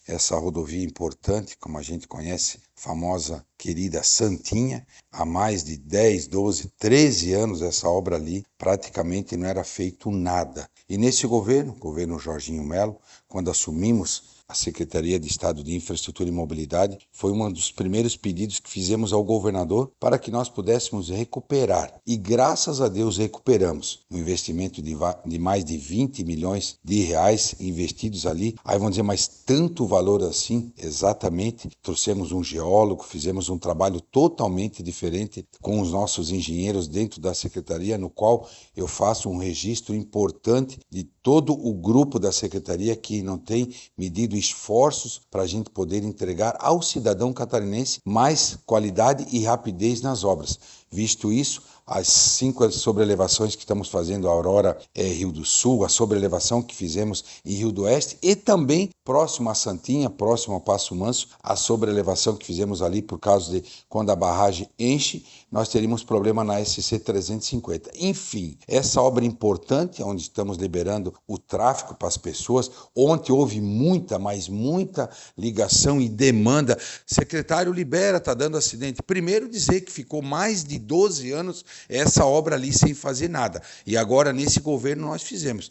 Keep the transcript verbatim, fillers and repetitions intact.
essa rodovia importante, como a gente conhece, famosa, querida Santinha. Há mais de dez, doze, treze anos essa obra ali praticamente não era feito nada. E nesse governo, governo Jorginho Melo, quando assumimos a Secretaria de Estado de Infraestrutura e Mobilidade, foi um dos primeiros pedidos que fizemos ao governador para que nós pudéssemos recuperar. E graças a Deus recuperamos um investimento de, de mais de vinte milhões de reais investidos ali. Aí vão dizer, mas tanto valor assim? Exatamente. Trouxemos um geólogo, fizemos um trabalho totalmente diferente com os nossos engenheiros dentro da Secretaria, no qual eu faço um registro importante de todo o grupo da Secretaria que não tem medido esforços para a gente poder entregar ao cidadão catarinense mais qualidade e rapidez nas obras. Visto isso, as cinco sobrelevações que estamos fazendo, a Aurora é, Rio do Sul, a sobrelevação que fizemos em Rio do Oeste e também próximo a Santinha, próximo ao Passo Manso, a sobrelevação que fizemos ali por causa de quando a barragem enche, nós teríamos problema na S C trezentos e cinquenta. Enfim, essa obra importante, onde estamos liberando o tráfego para as pessoas, ontem houve muita, mas muita ligação e demanda. Secretário, libera, está dando acidente. Primeiro dizer que ficou mais de doze anos essa obra ali sem fazer nada. E agora, nesse governo, nós fizemos.